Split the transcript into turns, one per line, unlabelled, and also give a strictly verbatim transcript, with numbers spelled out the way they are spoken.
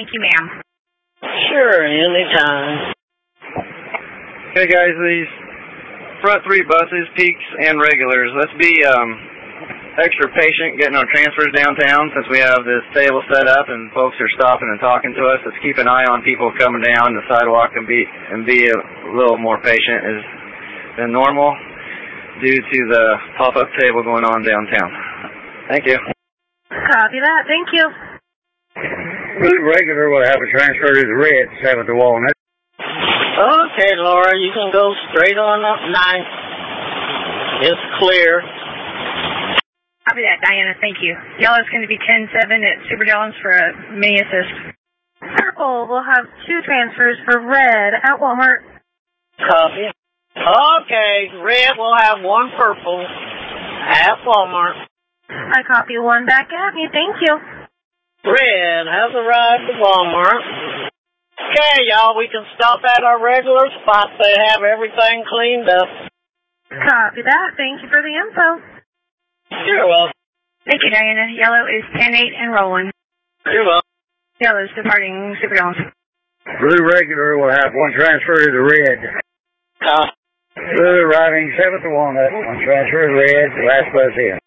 Thank you, ma'am.
Sure, anytime.
Hey guys, these front three buses, peaks and regulars, let's be um, extra patient getting our transfers downtown since we have this table set up and folks are stopping and talking to us. Let's keep an eye on people coming down the sidewalk and be and be a little more patient as, than normal due to the pop-up table going on downtown. Thank you.
Copy that. Thank you.
Route regular will have a transfer to the red, seven to Walnut.
Okay, Laura, you can go straight on up ninth. It's clear.
Copy that, Diana. Thank you. Yellow's going to be ten seven at Super Jones for a mini assist.
Purple will have two transfers for red at Walmart.
Copy. Okay, red will have one purple at Walmart.
I copy one back at me. Thank you.
Red has arrived at Walmart. Okay, y'all, we can stop at our regular spots. They have everything cleaned up.
Copy that. Thank you for the info.
You're welcome.
Thank you, Diana. Yellow is ten eight and rolling.
You're welcome.
Yellow's departing Super Jones.
Blue regular will have one transfer to the red.
Copy.
Blue arriving seventh to Walnut. One transfer to red, the last bus in.